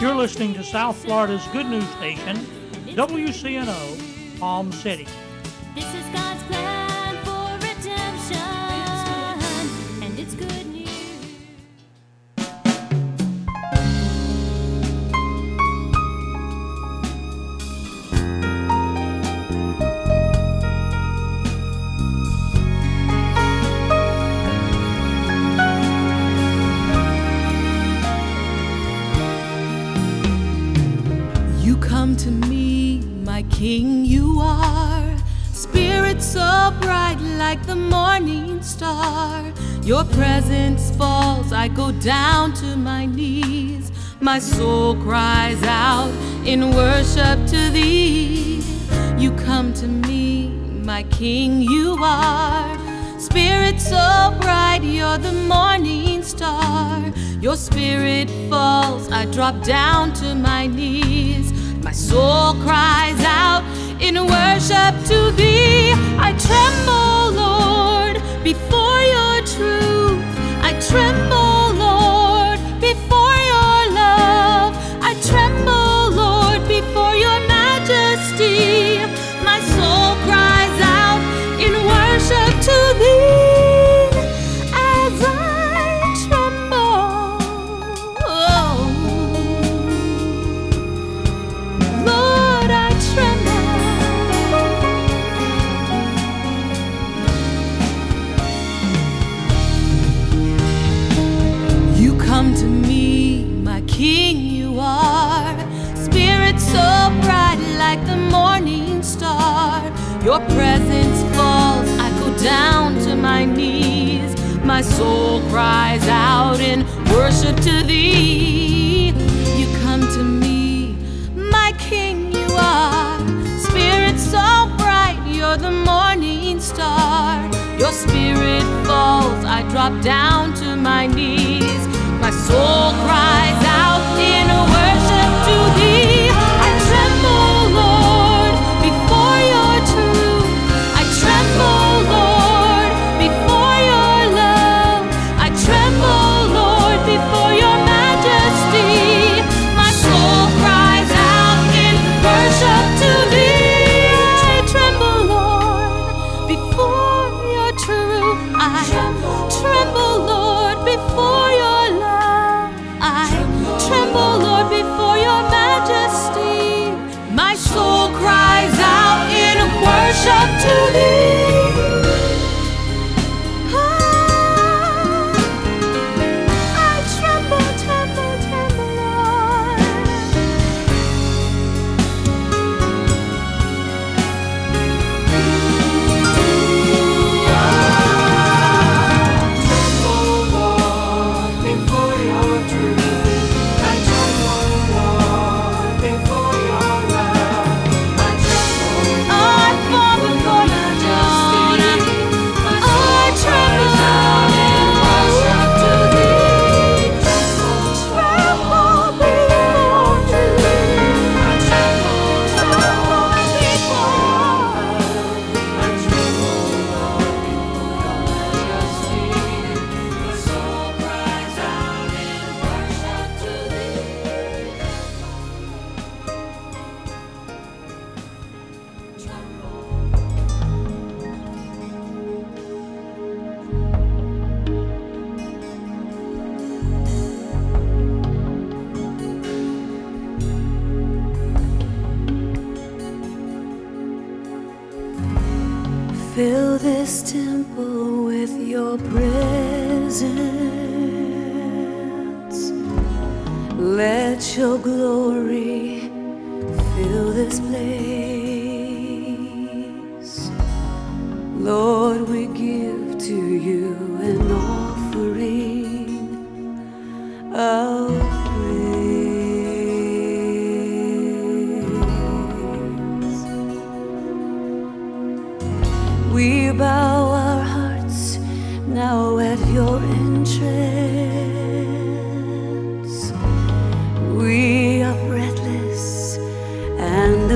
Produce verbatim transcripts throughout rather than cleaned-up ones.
You're listening to South Florida's good news station, W C N O, Palm City. This is God's plan for redemption, and it's good news. You come to me, my King, you are. Spirit so bright like the morning star. Your presence falls, I go down to my knees. My soul cries out in worship to thee. You come to me, my King, you are. Spirit so bright, you're the morning star. Your spirit falls, I drop down to my knees. My soul cries out in worship to thee. I tremble, Lord, before your truth. I tremble, Lord, before your love. I tremble, Lord, before your majesty. My soul cries out in worship to thee. As I tremble, oh, Lord, I tremble. You come to me, my King, you are. Spirit so bright like the morning star. Your presence falls, I go down to my knees. My soul cries out in worship to thee. You come to me, my King, you are. Spirit so bright, you're the morning star. Your spirit falls, I drop down to my knees. My soul cries out in worship to thee. I tremble, Lord, before your truth. I tremble, Lord, before your love. I tremble, Lord, before your majesty. My soul cries out in worship to thee. I tremble, Lord, before your truth. I tremble, Lord, before your love. I tremble, Lord, before your majesty. My soul cries out in worship to thee. Ah, I tremble, tremble, tremble, Lord. Before your truth, I tremble, Lord, before your love. I tremble, I fall before your majesty. I tremble in worship to thee. Tremble before you. I tremble, tremble before. I tremble, Lord, before your majesty. My soul cries out in worship to thee. Fill this temple with your presence. Let your glory fill this place. Lord, we give to you an offering of praise. We bow our hearts now at your entrance. We are breathless and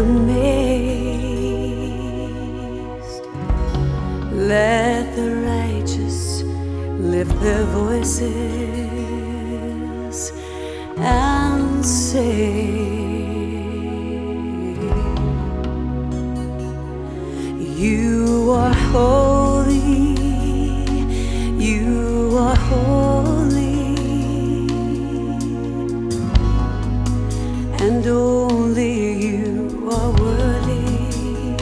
amazed. Let the righteous lift their voices and say you are holy, you are holy, and only you are worthy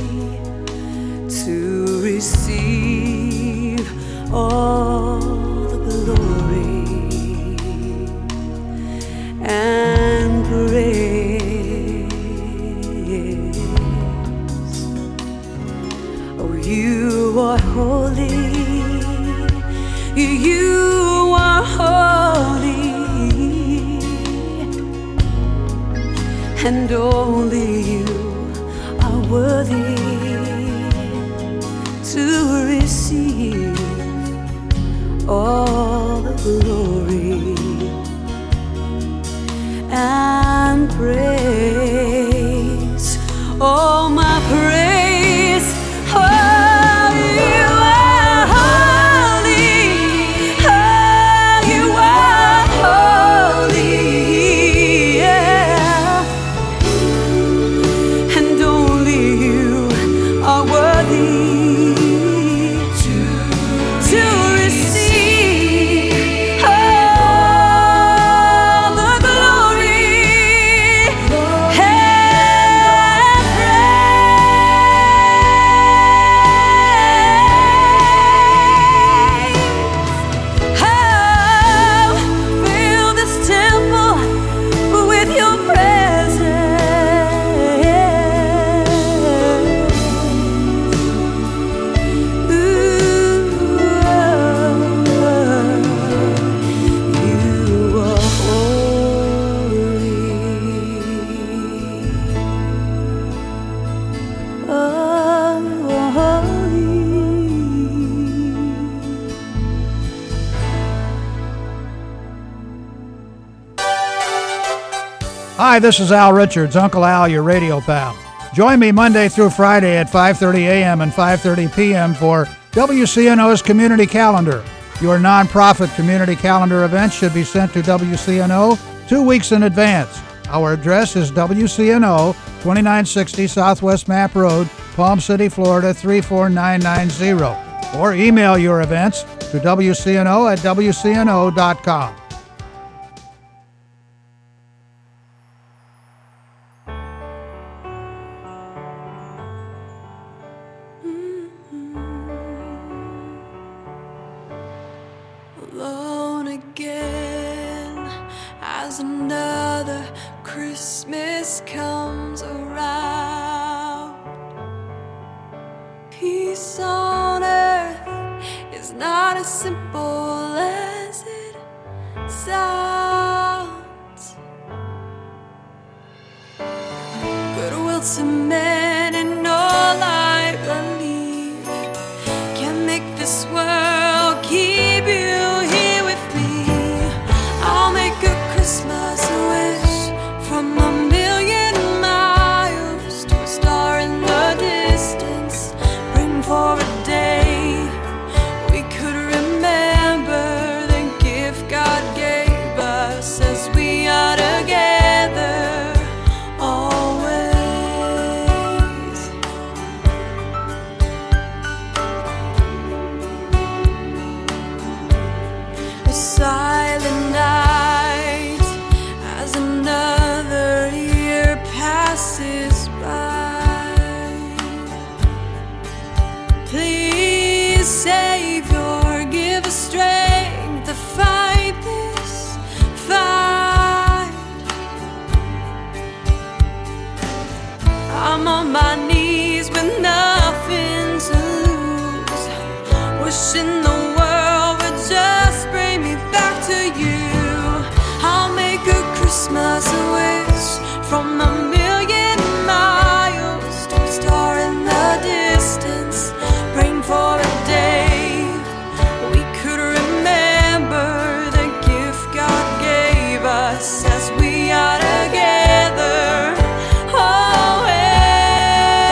to receive all the glory and praise. Oh, you are holy, you are holy, and only you are worthy to receive all the glory and praise. Oh, my praise. Oh, you are holy. Oh, you are holy. Yeah. And only you are worthy to, to receive all the glory and praise. Oh, fill this temple with your presence. Ooh, you are holy. Oh, holy. Hi, this is Al Richards, Uncle Al, your radio pal. Join me Monday through Friday at five thirty a.m. and five thirty p.m. for W C N O's Community Calendar. Your nonprofit community calendar events should be sent to W C N O two weeks in advance. Our address is W C N O, twenty-nine sixty Southwest Map Road, Palm City, Florida three four nine nine zero. Or email your events to W C N O at W C N O dot com. Alone again as another Christmas comes around. Peace on earth is not as simple as it sounds. Goodwill to men and all I believe can make this world keep you here with me. I'll make a Christmas wish from a million miles to a star in the distance, praying for a day we could remember the gift God gave us as we are together always. A silent night as another year passes by. Please, Savior, give us strength to fight this fight. I'm on my knees with nothing to lose, wishing the world would just bring me back to you. I'll make a Christmas wish from a million miles to a star in the distance, praying for a day we could remember the gift God gave us as we are together always.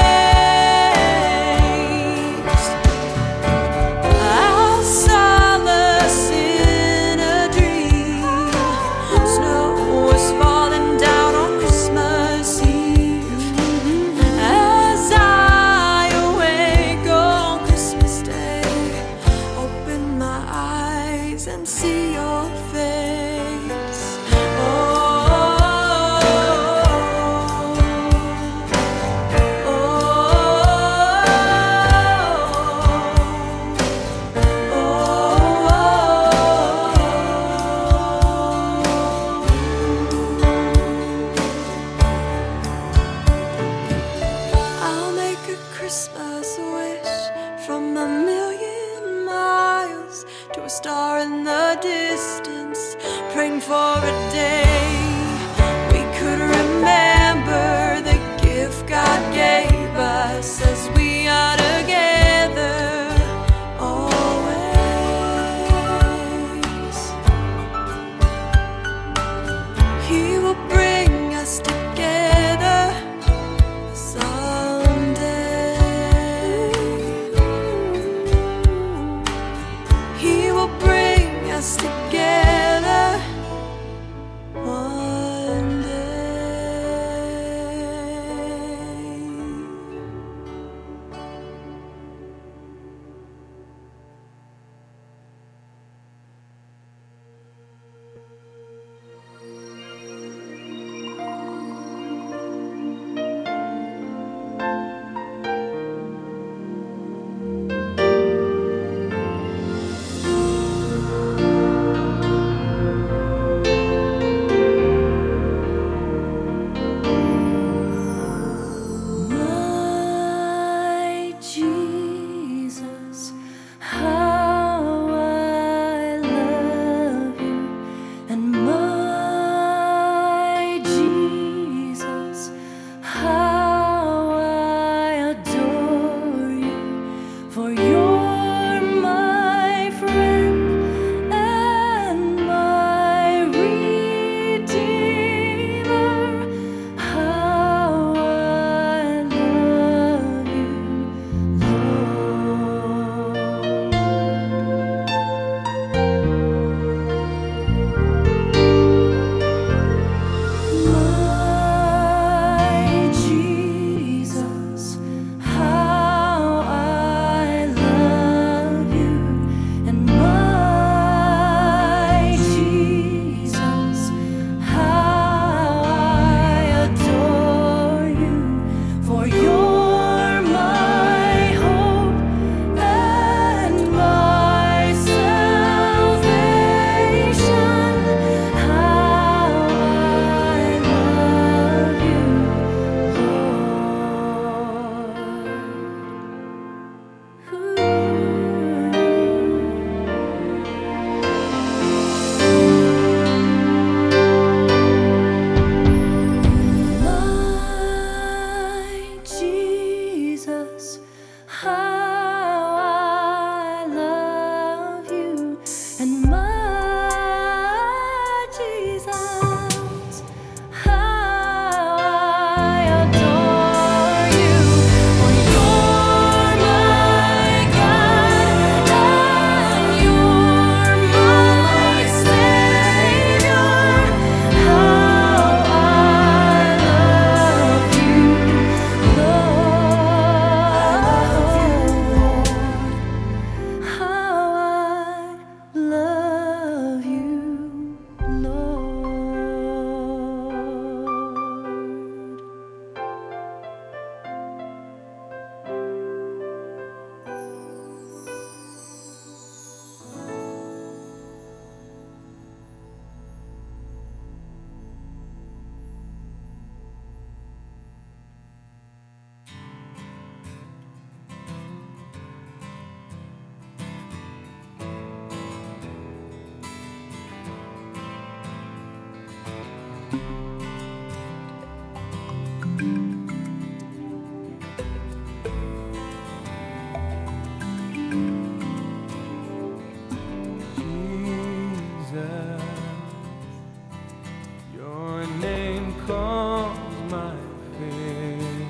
calms my fear.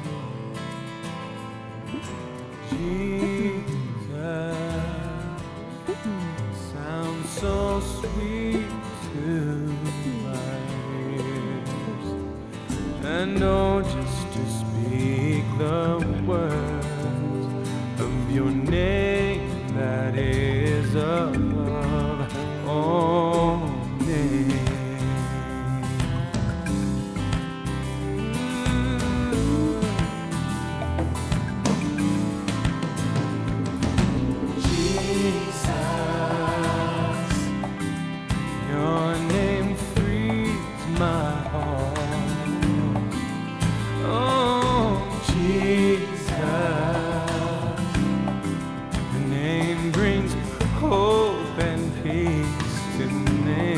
Jesus sounds so sweet to my ears. And oh, just to speak the words of your name that is above all names. Jesus, your name frees my heart. Oh, Jesus, the name brings hope and peace to me.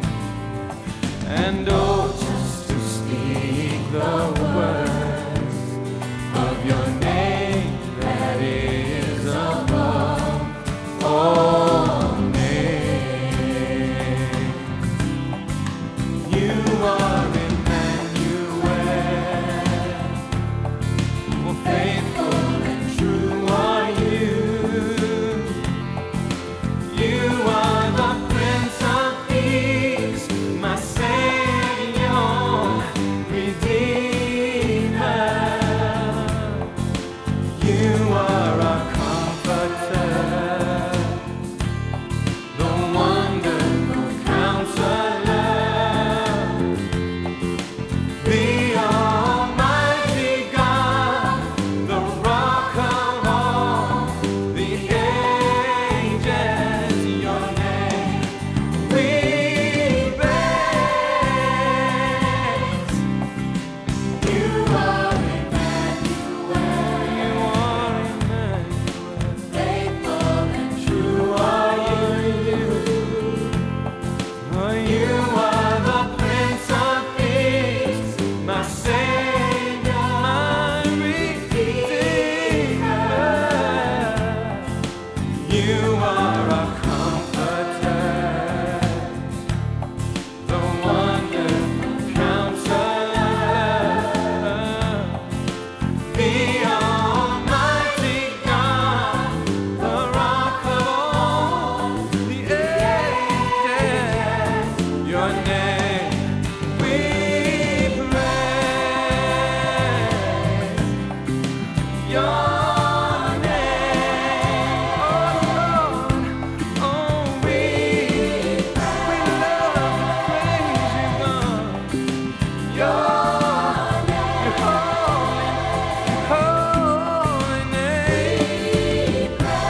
And oh, just to speak the words of your name that is above all names. You are Emmanuel, oh, faithful and true are you. You are the Prince of Peace, my Savior, Redeemer. You are our comforter, the wonderful counselor, the Almighty God, the rock of all the ages. Your name we praise. You are Emmanuel. You are Emmanuel. Faithful and true are you. Oh, you are the Prince of Peace, my Savior, my Redeemer. You are our comforter, the wonderful counselor, the Almighty God, the rock of all the ages. Your name we praise. Your name, oh Lord, oh we we love to praise you, God. Your your holy, holy name.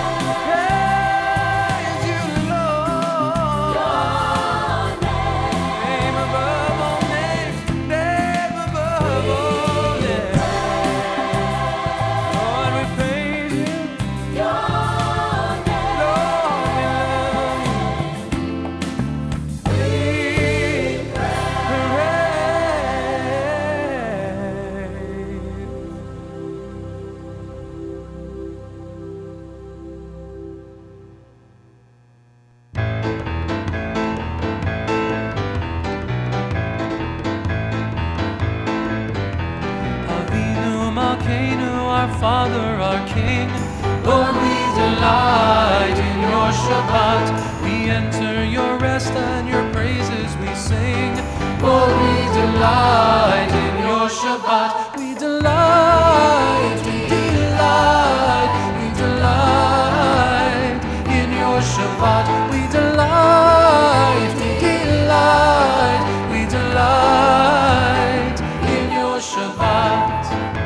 Praise you, Lord. Name above all names, name above all names. Lord, we praise you. Lord, we love you. We Avinu Malkeinu, our Father, our King. Lord, we delight in your Shabbat. We enter your rest and your praises we sing. Lord, we delight in your Shabbat. We delight, we delight, we delight in your Shabbat. We delight, we delight, we delight in your Shabbat.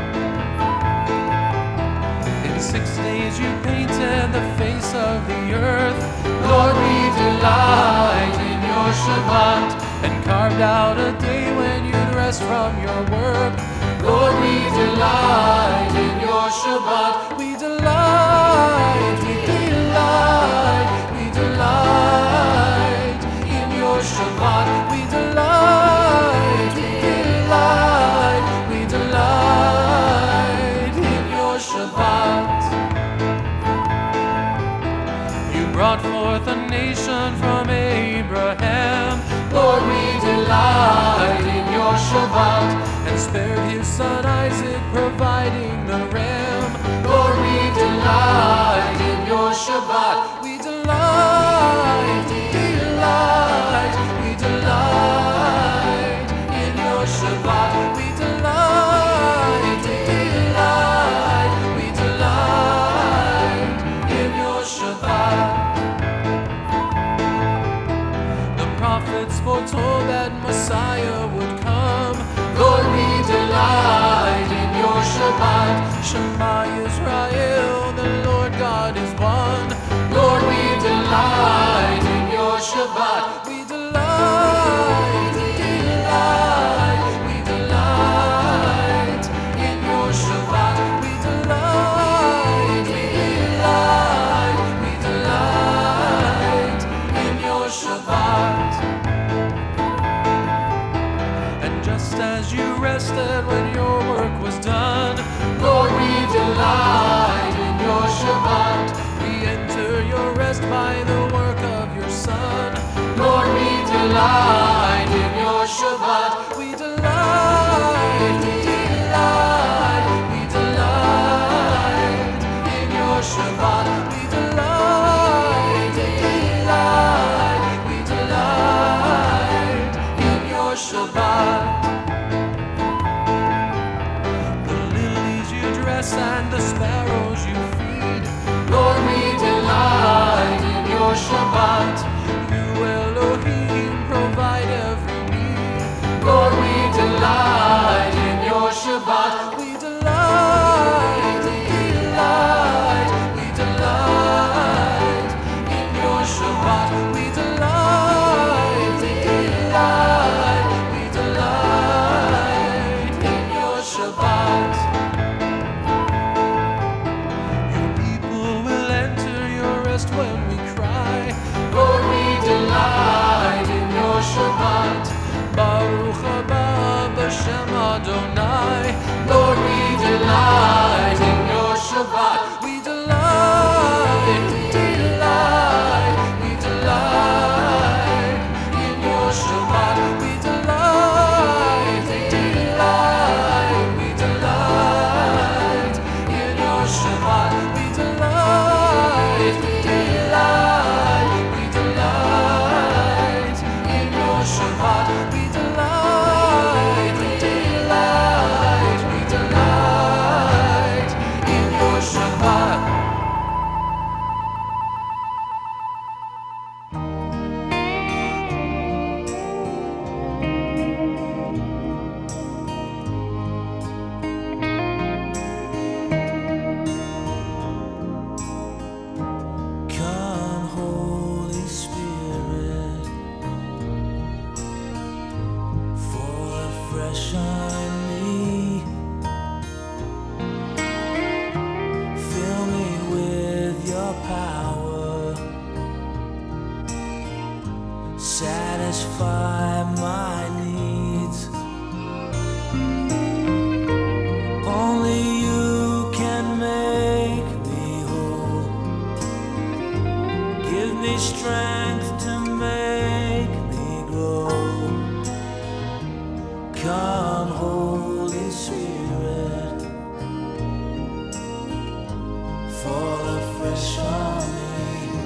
In six days you painted the face of the earth. Lord, we delight in your Shabbat, and carved out a day when you'd rest from your work. Lord, we delight in your Shabbat. We delight, we delight, we delight in your Shabbat. We delight, we delight, we delight in your Shabbat. You brought forth a nation from Abraham. Lord, we delight in your Shabbat. Shabbat, and spared his son Isaac, providing the ram. Lord, we delight in your Shabbat. We delight, delight, we delight in your Shabbat. We delight, delight, we delight in your Shabbat. The prophets foretold that Messiah would come. Lord, we delight in your Shabbat. Shema Yisrael, the Lord God is one. Lord, we delight in your Shabbat. We delight, delight, we delight in your Shabbat. We delight, delight, we delight in your Shabbat. And just as you rested when your work was done, Lord, we delight in your Shabbat. We enter your rest by the work of your Son. Lord, we delight in your Shabbat. We delight, delight, we delight in your Shabbat. We delight, delight, we delight in your Shabbat. The lilies you dress and the sparrows you feed. Lord, we delight in your Shabbat. You Elohim provide every need. Lord, we delight in your Shabbat. We delight, delight, we delight in your Shabbat. We delight, delight, we delight in your Shabbat. Your people will enter your rest when we cry. Lord, we delight in your Shabbat. Baruch haba b'shem Adonai. Lord, we delight in your Shabbat. We delight, delight, we delight in your Shabbat. We delight, delight, we delight in your Shabbat. We delight, delight, we delight in your Shabbat. We delight, delight, we delight in your Shabbat. Come, Holy Spirit, fall afresh on me. Fill me with your power. Satisfy my needs. Only you can make me whole. Give me strength to make me grow. Come, Holy Spirit, fall afresh on me.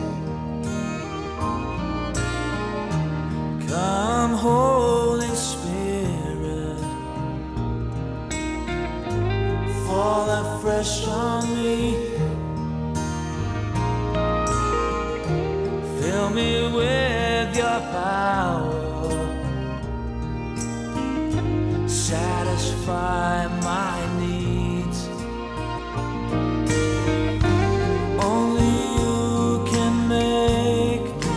Come, Holy Spirit, fall afresh on me. Fill me with your power. Satisfy my needs. Only you can make me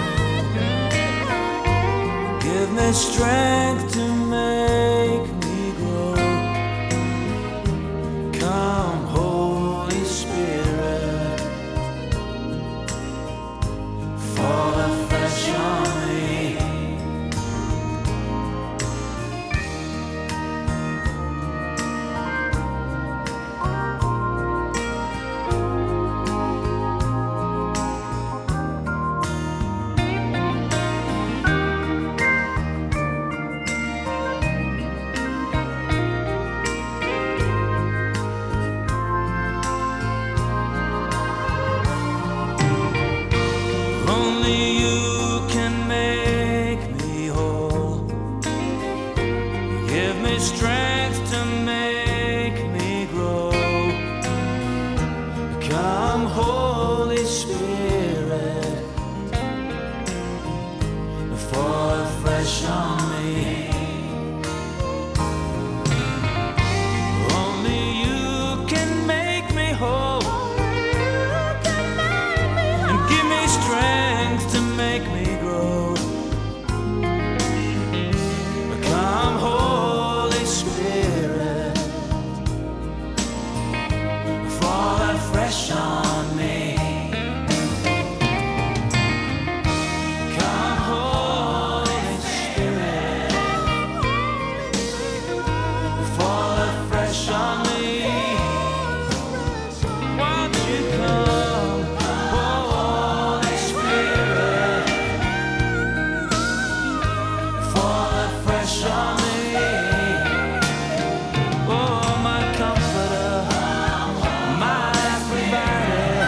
whole. Give me strength to make me grow. Come, Holy Spirit, fall afresh on me. strength to make me grow. Come, Holy Spirit, fall afresh on me. Only you can make me whole and give me strength to make me grow. Come, Holy Spirit, fall afresh on me. Come, Holy Spirit, fall afresh on me. Won't you come, Holy Spirit, fall afresh on me. Oh, my comforter, my provider,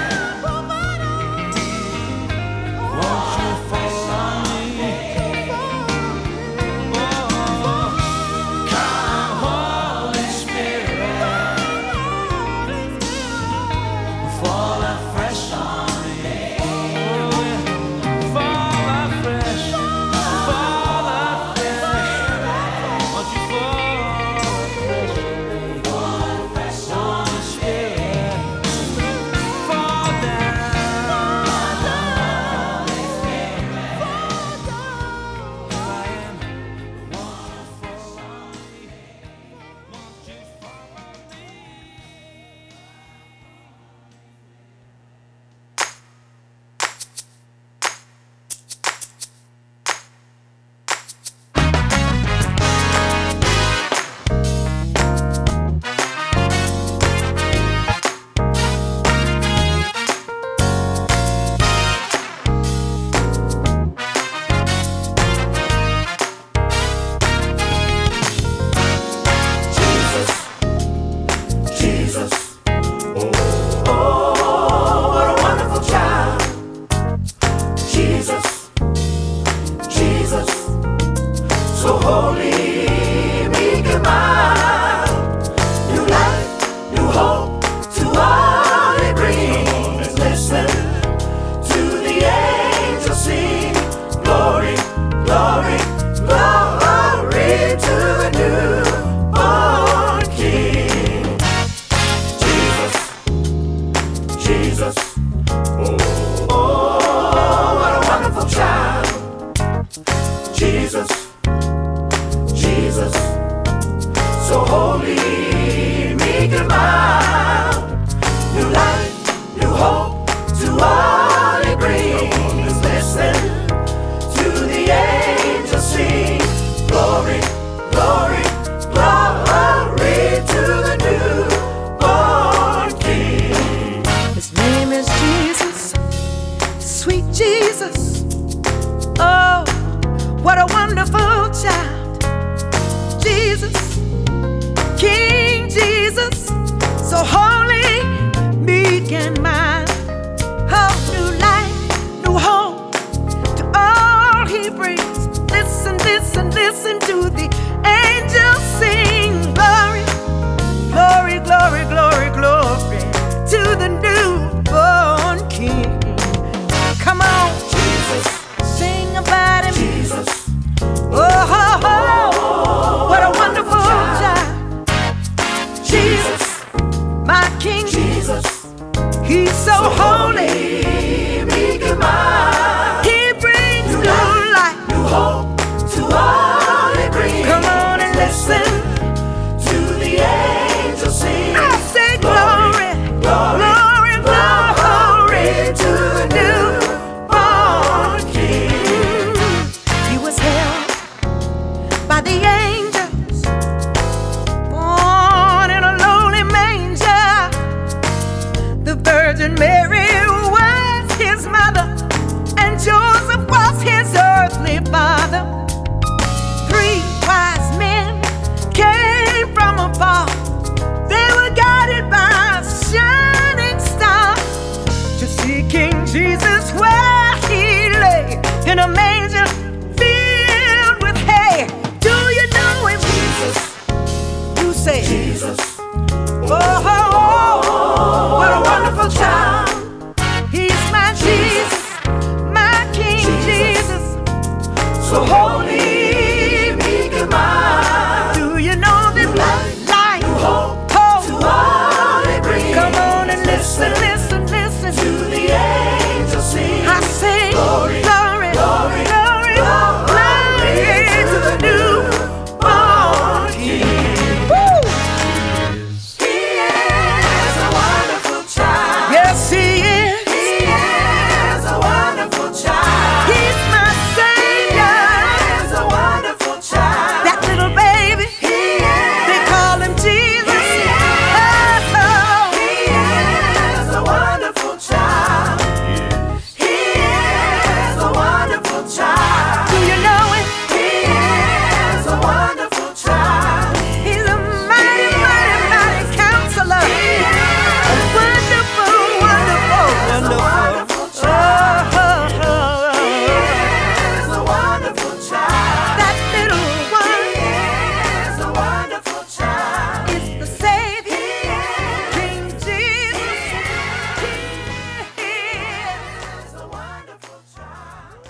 won't you fall on me? Oh, come, Holy Spirit, fall afresh on me. Oh, yeah. Fall afresh, fall afresh. Won't you fall afresh on me? Holy Spirit, fall down. Here I am. Won't you fall on me? Won't you fall on me? Jesus, oh, what a wonderful child. Jesus, Jesus, so holy, meek and mild. New life, new hope to all it brings. Listen to the angels sing. Glory, glory, glory to the newborn King. Jesus, Jesus, oh, what a wonderful child. Jesus, Jesus, so holy, meek and mild. New life, new hope to all it brings. Listen to the angels sing. Glory, glory, glory to the newborn King. His name is Jesus, sweet Jesus. Oh, what a wonderful child. Jesus, King Jesus, so holy, meek and mild. Oh, new life, new hope to all he brings. Listen, listen, listen to the angels sing. Glory, glory, glory, glory, glory to the newborn King. Come on, Jesus, sing about him. Jesus, Oh, oh, oh, what a wonderful child. Jesus, my King. Jesus, He's so holy. meek and mild. He brings new life. New hope to all it brings. Come on and listen. To the angels sing. I say glory, glory, glory to the newborn King. He was held by the angels, born in a lowly manger. The Virgin Mary was his mother, and Joseph was his earthly father. Three wise men came from afar. They were guided by a shining star to see King Jesus where he lay in a manger filled with hay. Do you know him? Jesus, Jesus. Oh, oh, oh, what a wonderful child. He's my Jesus, my King Jesus. So holy, meek and mild. Do you know this life? Life, Hope hope. to all it brings. Come on and listen, listen, listen To the angels sing. I sing Glory, glory, glory, glory, glory to the newborn King. Woo! He is a wonderful child. Yes, He is. He is a wonderful child. He's my Savior. He is a wonderful child. That little baby, He is. they call Him Jesus. He Oh, oh. He is a wonderful child. He is a wonderful child. Do you know it? He is a wonderful child. He's a mighty, mighty, mighty counselor. A wonderful, wonderful, wonderful. Wonderful Oh, child. oh, oh, He oh. is a wonderful child. That little He one is a wonderful child. is the Savior, He is. King Jesus. He is. a wonderful child.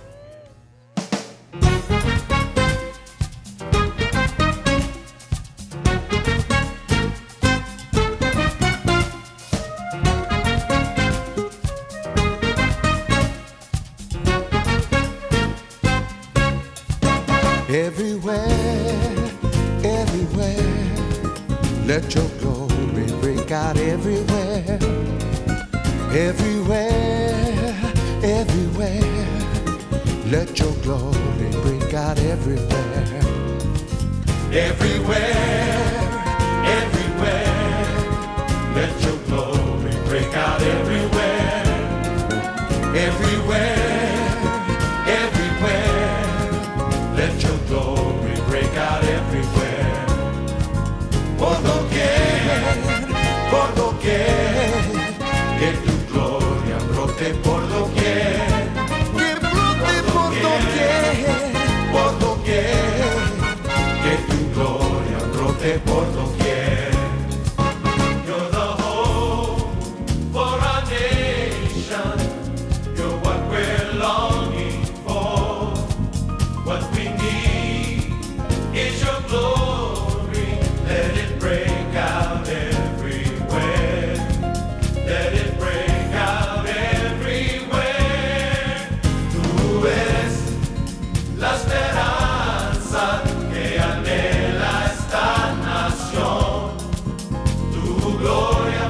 Everywhere, everywhere, let your glory break out everywhere. Everywhere, everywhere, let your glory break out everywhere. Everywhere, everywhere, let your glory break out everywhere. Everywhere, everywhere, let your glory break out everywhere. Por doquier, por doquier, que tu gloria brote por doquier. Que brote por doquier, por doquier, que tu gloria brote por doquier. You're the hope for our nation. You're what we're longing for. What we need is your glory. Let it break out everywhere. Let it break out everywhere. Tú eres la esperanza que anhela esta nación. Tu gloria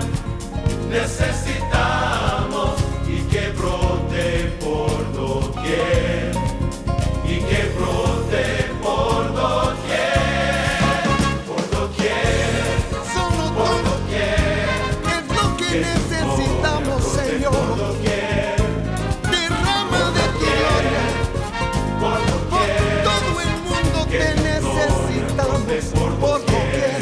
necesitamos y que brote por doquier. Y que brote por doquier, por doquier, por doquier, es lo que necesitamos, Señor. Por doquier, derrama de tu gloria, por doquier, todo el mundo te necesitamos, por doquier.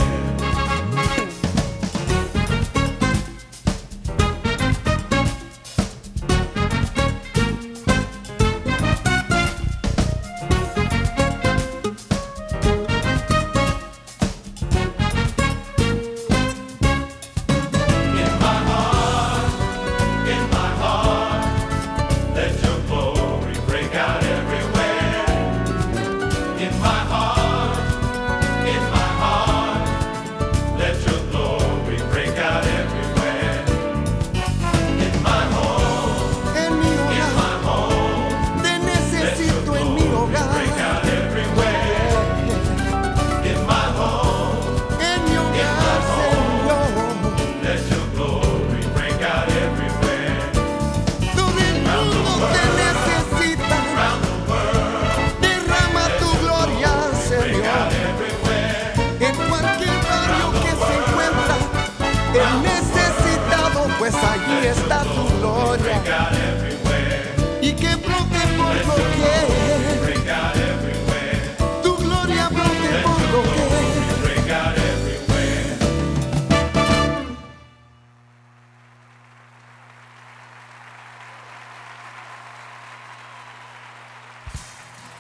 pues allí está tu gloria. Y que brote por doquier, tu gloria brote por doquier.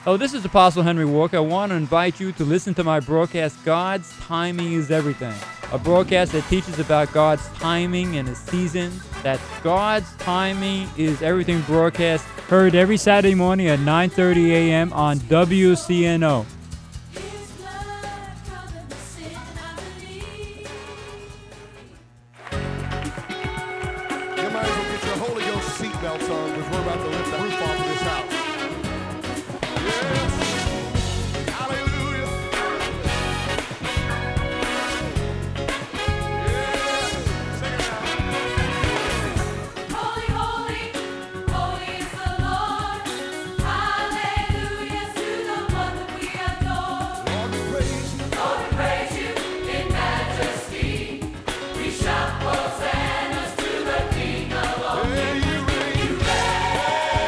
Oh, this is Apostle Henry Walker. I want to invite you to listen to my broadcast, God's Timing is Everything. A broadcast that teaches about God's timing and His season. That's God's Timing is Everything broadcast, heard every Saturday morning at nine thirty a.m. on W C N O. You might as well get your Holy Ghost seatbelts on because we're about to lift the roof off of this house. Yes. Hallelujah. Yeah. Sing it now. Holy, holy, holy is the Lord. Hallelujah to the one that we adore. Lord, we praise you. Lord, we praise you in majesty. We shout hosannas to the King of all. Yeah, you reign. You reign.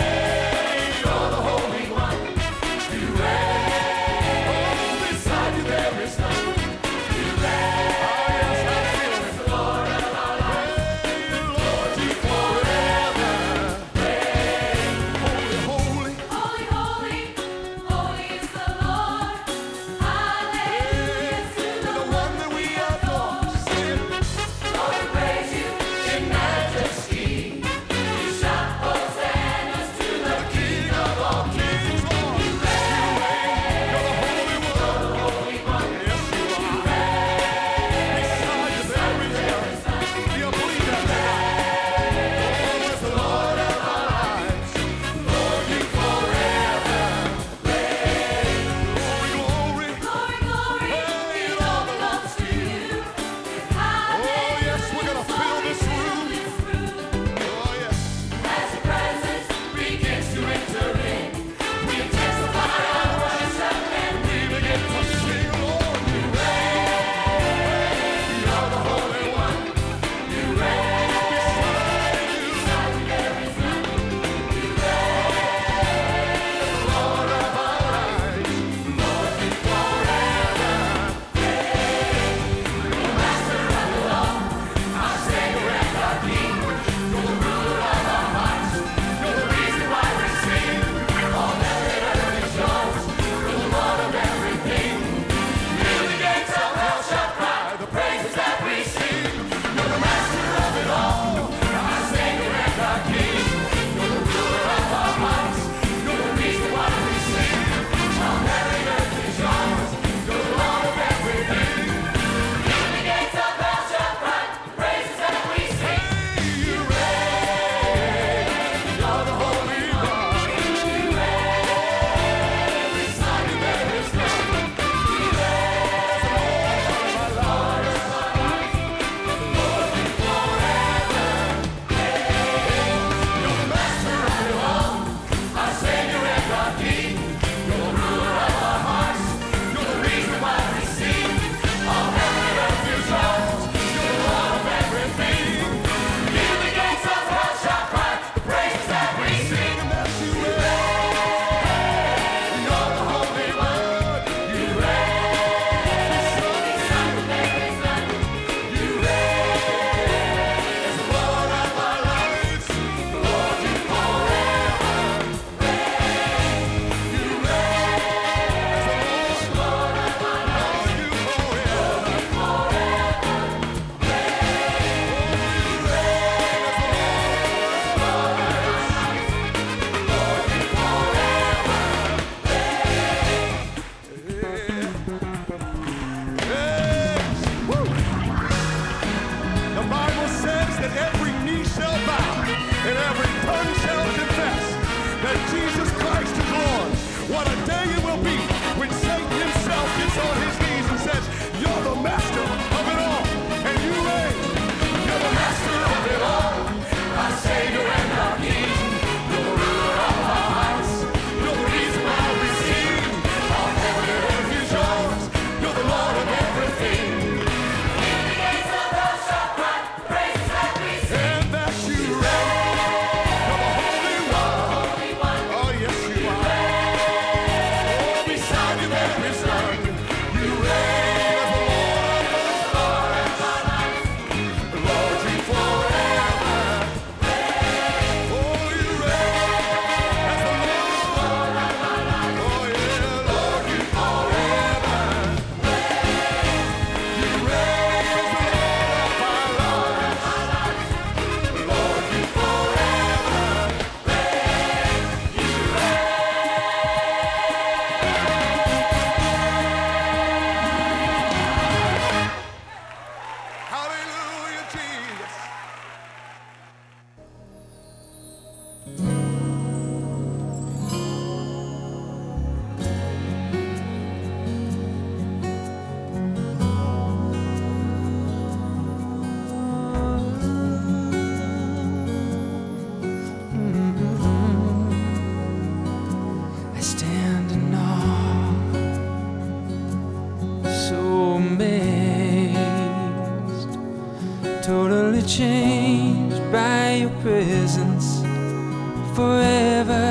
totally changed by your presence forever.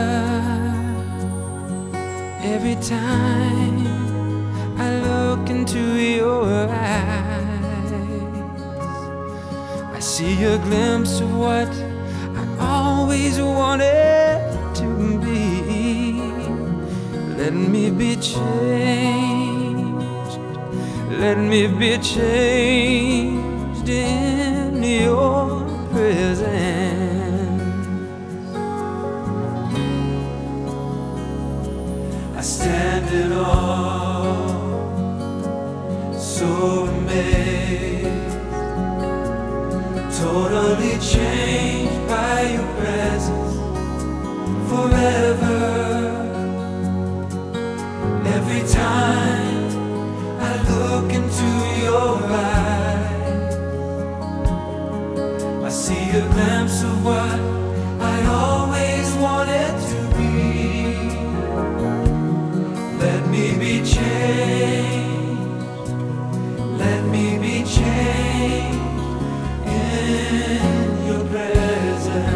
Every time I look into your eyes, I see a glimpse of what I always wanted to be. Let me be changed, let me be changed in your presence. I stand in awe, so amazed, totally changed by your presence forever. Every time I look into your eyes, I see a glimpse of what I always wanted to be. Let me be changed, let me be changed in your presence.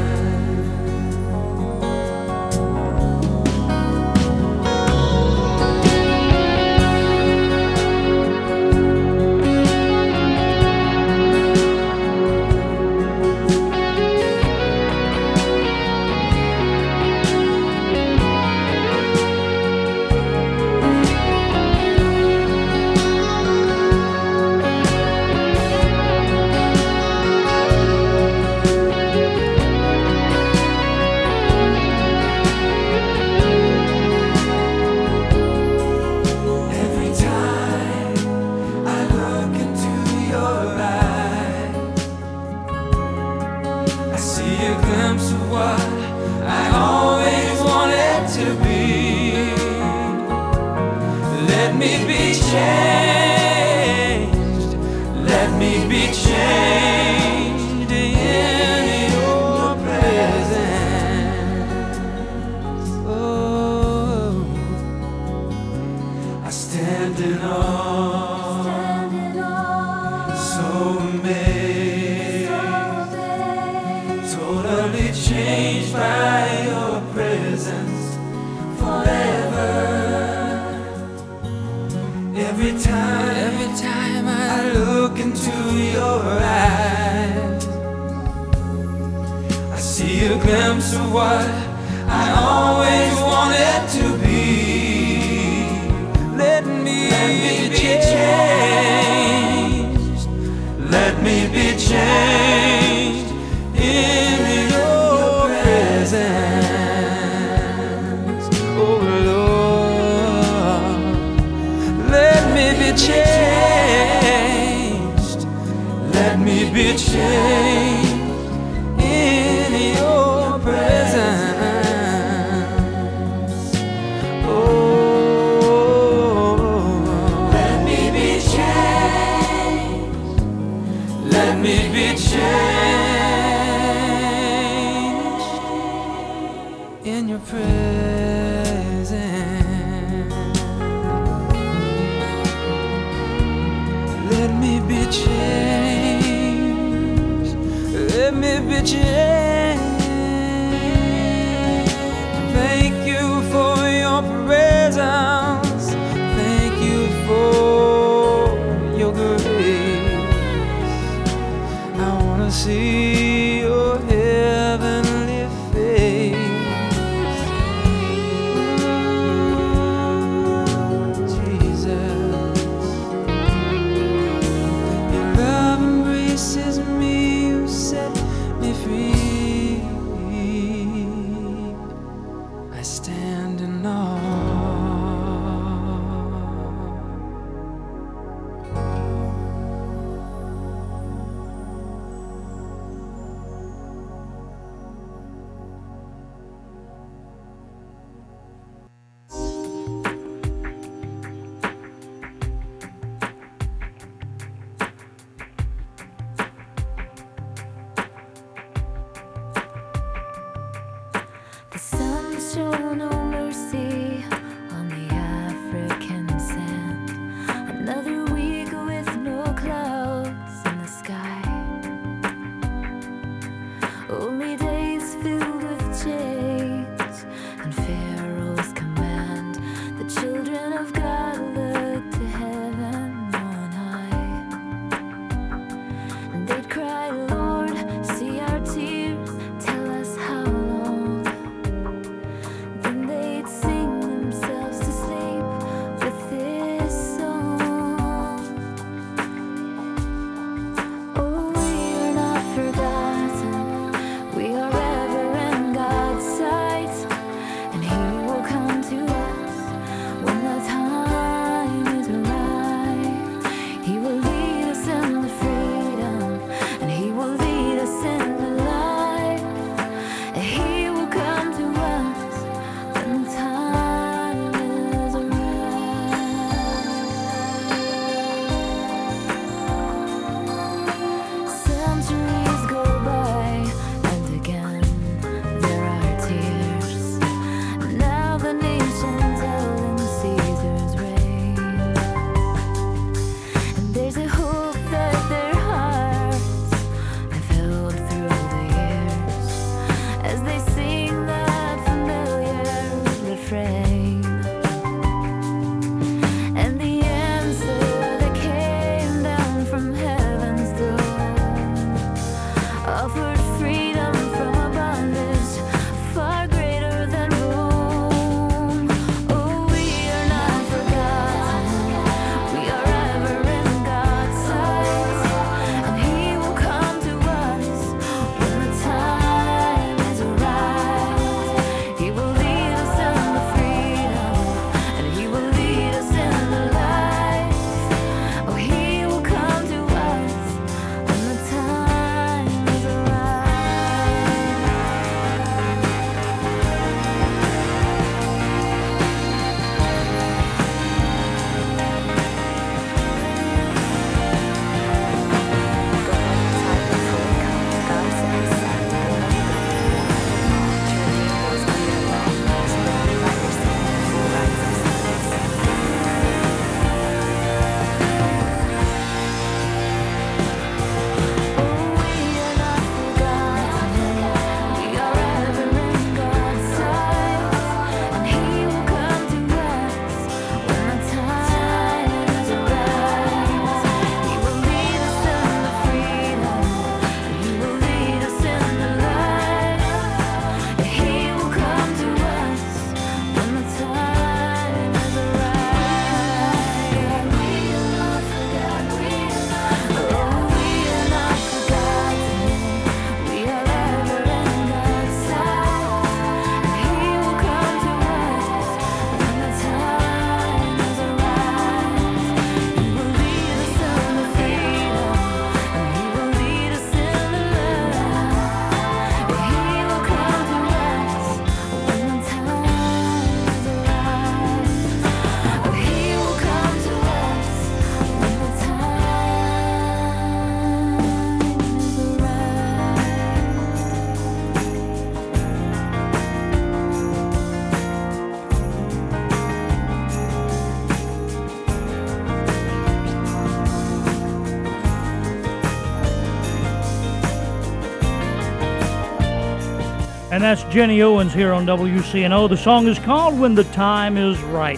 And that's Jenny Owens here on W C N O. The song is called When the Time Is Right.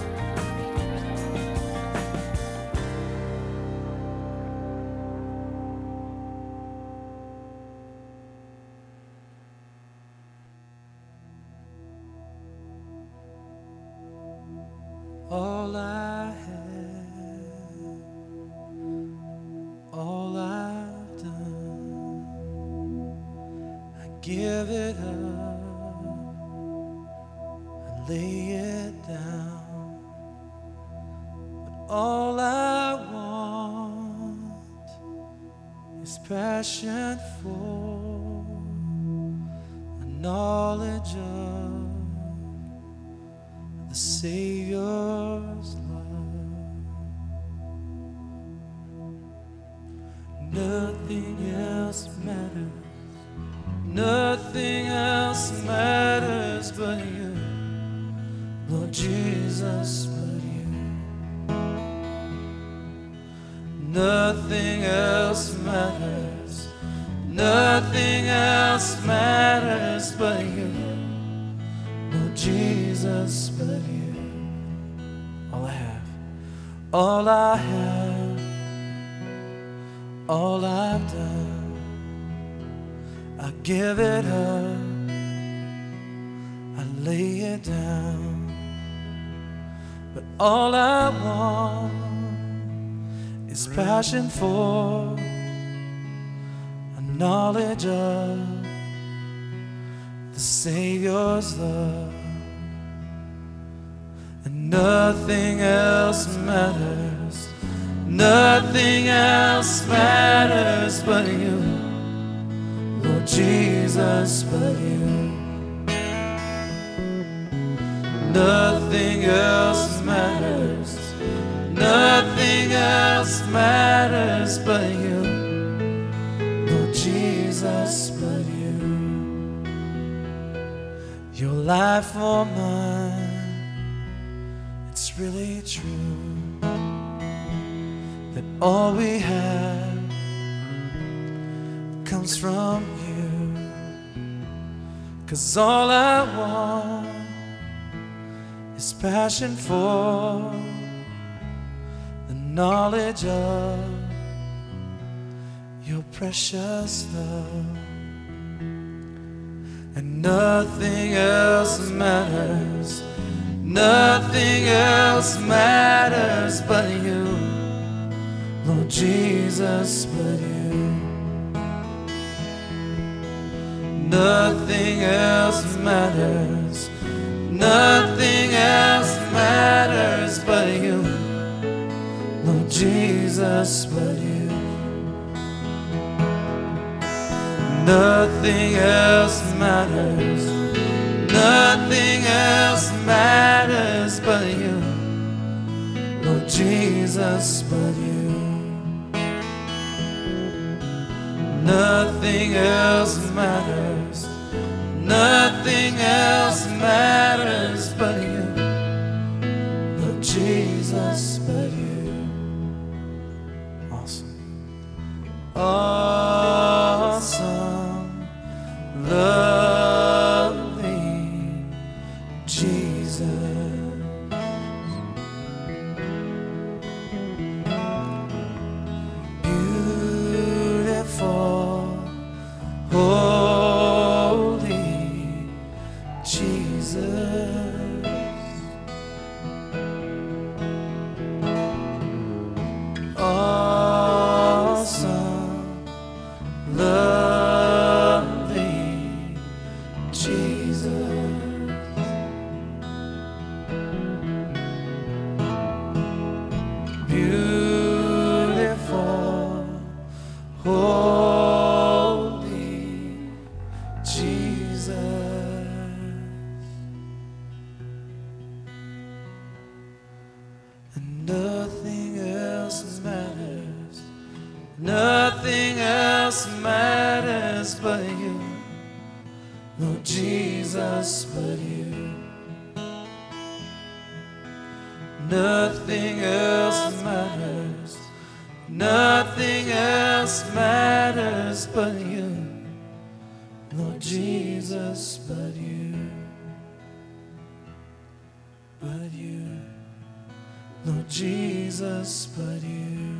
All I have, all I've done, I give it up, I lay it down. But all I want is passion for a knowledge of the Savior's love. Nothing else matters, nothing else matters but you, Lord Jesus, but you. Nothing else matters, nothing else matters but you, Lord Jesus, but you. All I have, all I have, all I've done, I give it up, I lay it down. But all I want is passion for a knowledge of the Savior's love. And nothing else matters, nothing else matters but you, Lord Jesus, but you. Nothing else matters, nothing else matters but you, Lord Jesus, but you. Your life for mine, it's really true that all we have comes from you. 'Cause all I want is passion for the knowledge of your precious love. And nothing else matters, nothing else matters but you, Lord Jesus, but you. Nothing else matters, nothing else matters but you, Lord Jesus, but you. Nothing else matters, nothing else matters but you, Lord Jesus, but you. Nothing else matters, nothing else matters but you, Lord Jesus, but you. Awesome. Awesome, lovely Jesus. Beautiful, holy Jesus. Awesome, lovely Jesus. Beautiful, holy Jesus. And nothing else matters, nothing else matters but you, Lord Jesus, but you. Nothing else matters, nothing else matters but you, Lord Lord Jesus, but you, but you, Lord Jesus, but you,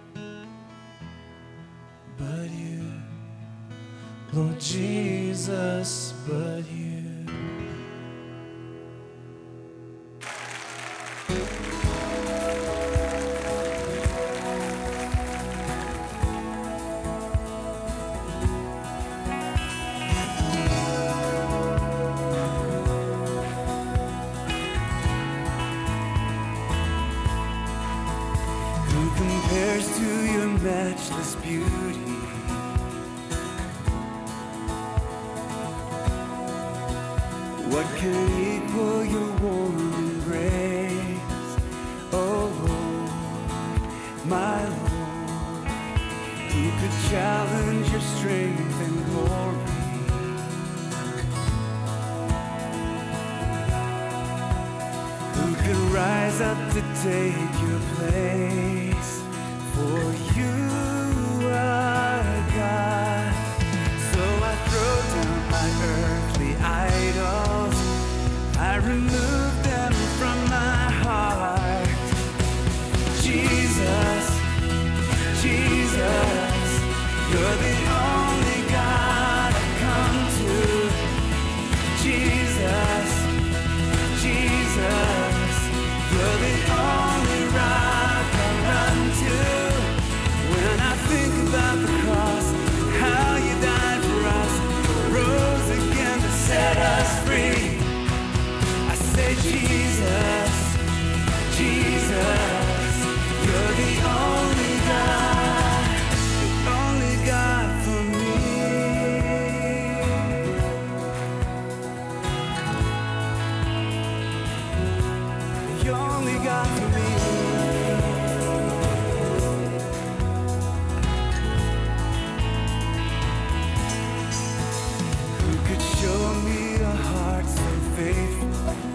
but you, Lord Jesus, but you. Who compares to your matchless beauty? What can equal your warm embrace? Oh Lord, my Lord, who could challenge your strength and glory? Who could rise up to take your place? For you are God. So I throw down my earthly idols, I remove them from my heart. Jesus, Jesus, you're the only God I come to. Jesus, Jesus, you're the only rock I run to. When I think about the cross, how you died for us, rose again to set us free, I say Jesus, Jesus, you're the only God, the only God for me. The only God for me. Who could show me a heart so faithful?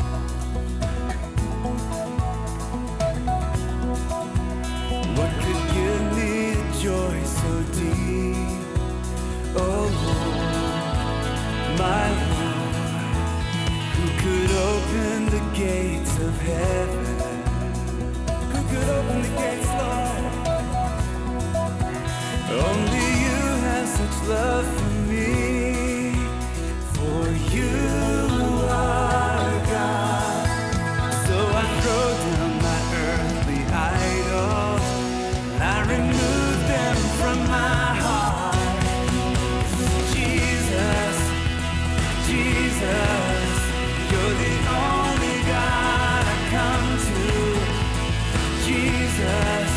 What could give me a joy so deep? Oh Lord, my Lord, who could open the gates of heaven? Who could open the gates, Lord? Only you have such love for me. For you are God. So I throw down my earthly idols, I remove them from my heart. Jesus, Jesus, you're the only God I come to. Jesus,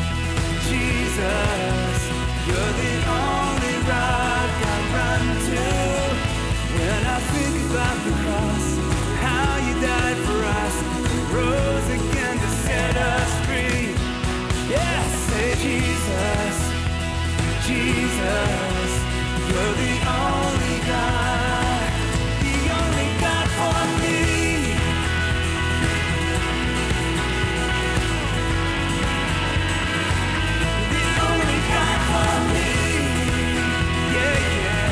Jesus, you're the only rock I run to. When I think about the cross, how you died for us, rose again to set us free. Yes, say Jesus, Jesus, you're the only God, the only God for me. The only God for me. Yeah, yeah.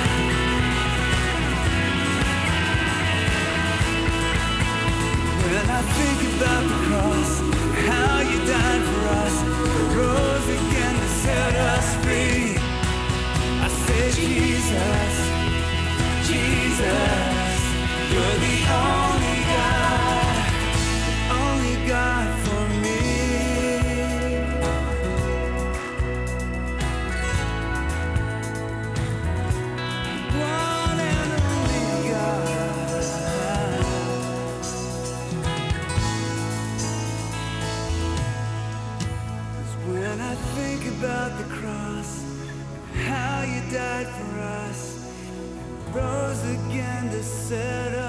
When I think about the cross, how you died for us, rose again to set us free, I say Jesus, Jesus, you're the only God, the only God for me. One and only God. When I think about the cross, how you died for us, rose again to set us